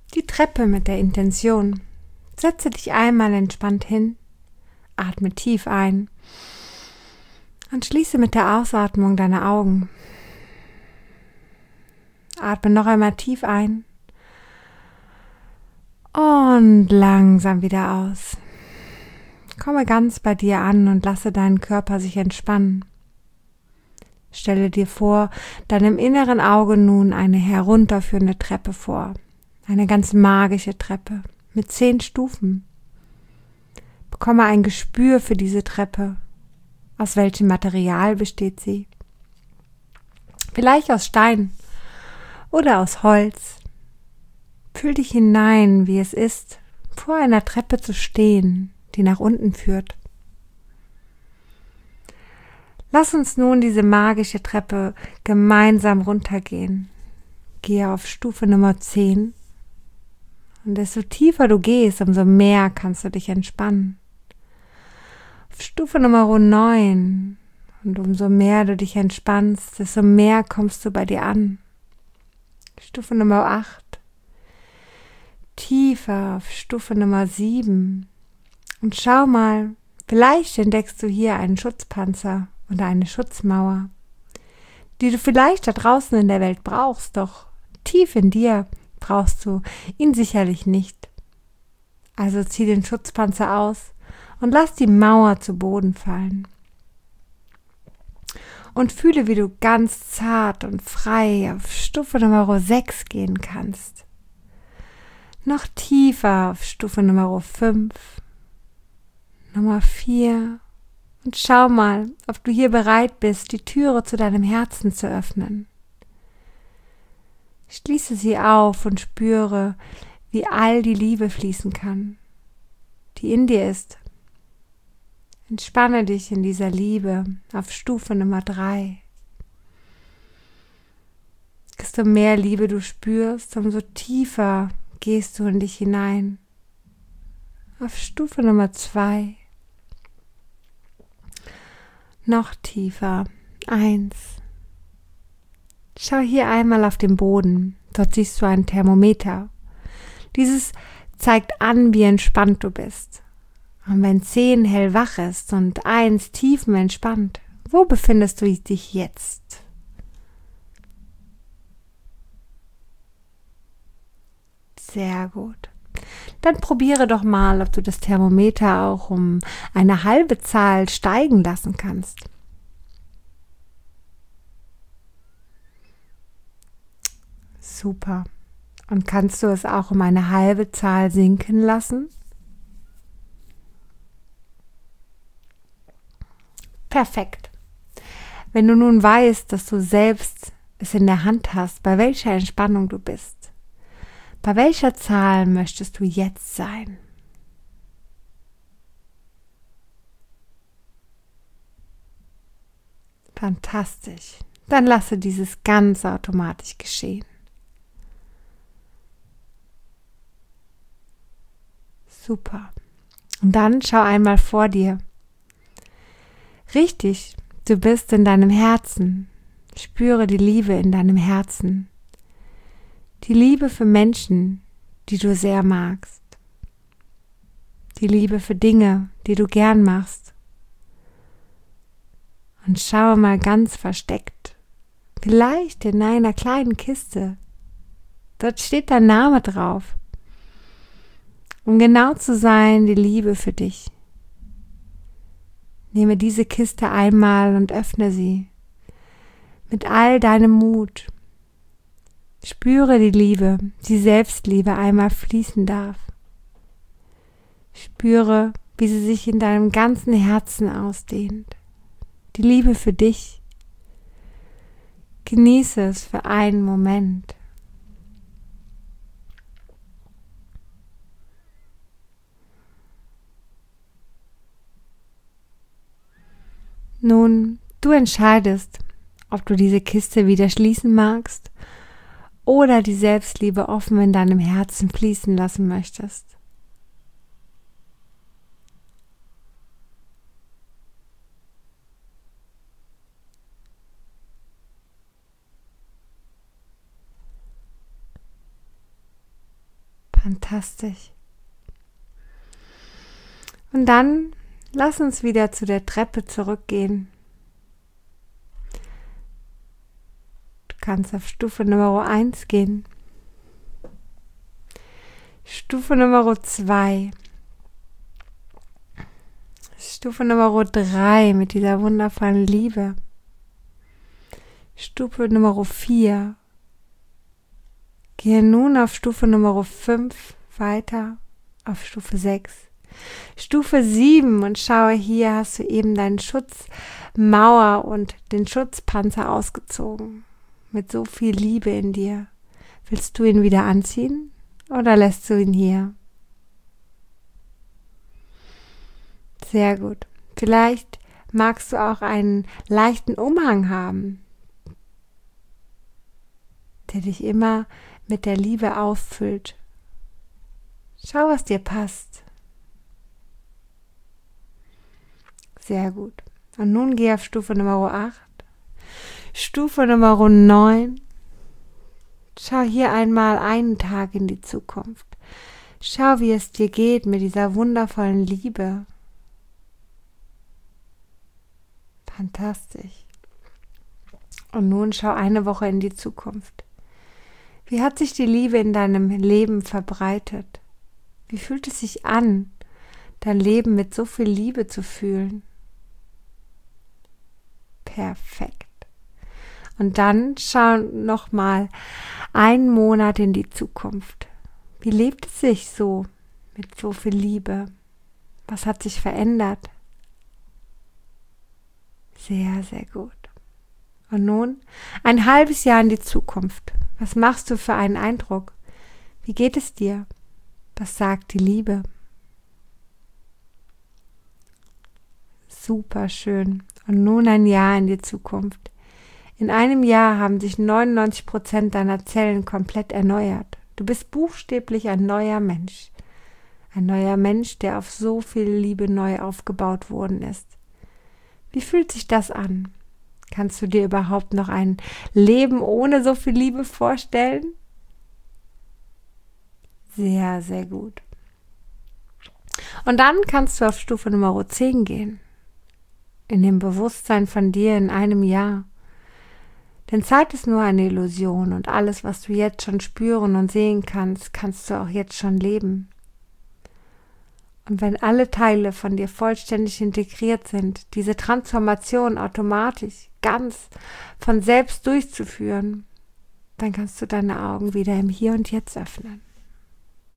die Treppe mit der Intention. Setze dich einmal entspannt hin, atme tief ein und schließe mit der Ausatmung deine Augen. Atme noch einmal tief ein und langsam wieder aus. Komme ganz bei dir an und lasse deinen Körper sich entspannen. Stelle dir vor deinem inneren Auge nun eine herunterführende Treppe vor. Eine ganz magische Treppe mit 10 Stufen. Bekomme ein Gespür für diese Treppe. Aus welchem Material besteht sie? Vielleicht aus Stein oder aus Holz. Fühl dich hinein, wie es ist, vor einer Treppe zu stehen, die nach unten führt. Lass uns nun diese magische Treppe gemeinsam runtergehen. Gehe auf Stufe Nummer 10. Und desto tiefer du gehst, umso mehr kannst du dich entspannen. Auf Stufe Nummer 9. Und umso mehr du dich entspannst, desto mehr kommst du bei dir an. Stufe Nummer 8. Tiefer auf Stufe Nummer 7. Und schau mal, vielleicht entdeckst du hier einen Schutzpanzer oder eine Schutzmauer, die du vielleicht da draußen in der Welt brauchst, doch tief in dir brauchst du ihn sicherlich nicht. Also zieh den Schutzpanzer aus und lass die Mauer zu Boden fallen. Und fühle, wie du ganz zart und frei auf Stufe Nummer 6 gehen kannst. Noch tiefer auf Stufe Nummer 5, Nummer 4 und schau mal, ob du hier bereit bist, die Türe zu deinem Herzen zu öffnen. Schließe sie auf und spüre, wie all die Liebe fließen kann, die in dir ist. Entspanne dich in dieser Liebe auf Stufe Nummer 3. Desto mehr Liebe du spürst, umso tiefer gehst du in dich hinein. Auf Stufe Nummer 2. Noch tiefer. 1. Schau hier einmal auf den Boden. Dort siehst du ein Thermometer. Dieses zeigt an, wie entspannt du bist. Und wenn 10 hellwach ist und 1 tiefenentspannt, wo befindest du dich jetzt? Sehr gut. Dann probiere doch mal, ob du das Thermometer auch um eine halbe Zahl steigen lassen kannst. Super. Und kannst du es auch um eine halbe Zahl sinken lassen? Perfekt. Wenn du nun weißt, dass du selbst es in der Hand hast, bei welcher Entspannung du bist, bei welcher Zahl möchtest du jetzt sein? Fantastisch. Dann lasse dieses ganz automatisch geschehen. Super. Und dann schau einmal vor dir. Richtig, du bist in deinem Herzen. Spüre die Liebe in deinem Herzen. Die Liebe für Menschen, die du sehr magst. Die Liebe für Dinge, die du gern machst. Und schaue mal ganz versteckt, vielleicht in einer kleinen Kiste. Dort steht dein Name drauf. Um genau zu sein, die Liebe für dich. Nehme diese Kiste einmal und öffne sie. Mit all deinem Mut. Spüre die Liebe, die Selbstliebe einmal fließen darf. Spüre, wie sie sich in deinem ganzen Herzen ausdehnt. Die Liebe für dich. Genieße es für einen Moment. Nun, du entscheidest, ob du diese Kiste wieder schließen magst oder die Selbstliebe offen in deinem Herzen fließen lassen möchtest. Fantastisch. Und dann lass uns wieder zu der Treppe zurückgehen. Du kannst auf Stufe Nummer 1 gehen. Stufe Nummer 2. Stufe Nummer 3 mit dieser wundervollen Liebe. Stufe Nummer 4. Gehe nun auf Stufe Nummer 5 weiter, auf Stufe 6. Stufe 7 und schaue, hier hast du eben deinen Schutzmauer und den Schutzpanzer ausgezogen. Mit so viel Liebe in dir. Willst du ihn wieder anziehen oder lässt du ihn hier? Sehr gut. Vielleicht magst du auch einen leichten Umhang haben, der dich immer mit der Liebe auffüllt. Schau, was dir passt. Sehr gut. Und nun geh auf Stufe Nummer 8. Stufe Nummer 9. Schau hier einmal einen Tag in die Zukunft. Schau, wie es dir geht mit dieser wundervollen Liebe. Fantastisch. Und nun schau eine Woche in die Zukunft. Wie hat sich die Liebe in deinem Leben verbreitet? Wie fühlt es sich an, dein Leben mit so viel Liebe zu fühlen? Perfekt. Und dann schau nochmal einen Monat in die Zukunft. Wie lebt es sich so mit so viel Liebe? Was hat sich verändert? Sehr, sehr gut. Und nun ein halbes Jahr in die Zukunft. Was machst du für einen Eindruck? Wie geht es dir? Was sagt die Liebe? Super schön. Und nun ein Jahr in die Zukunft. In einem Jahr haben sich 99% deiner Zellen komplett erneuert. Du bist buchstäblich ein neuer Mensch. Ein neuer Mensch, der auf so viel Liebe neu aufgebaut worden ist. Wie fühlt sich das an? Kannst du dir überhaupt noch ein Leben ohne so viel Liebe vorstellen? Sehr, sehr gut. Und dann kannst du auf Stufe Nummer 10 gehen. In dem Bewusstsein von dir in einem Jahr. Denn Zeit ist nur eine Illusion und alles, was du jetzt schon spüren und sehen kannst, kannst du auch jetzt schon leben. Und wenn alle Teile von dir vollständig integriert sind, diese Transformation automatisch, ganz von selbst durchzuführen, dann kannst du deine Augen wieder im Hier und Jetzt öffnen.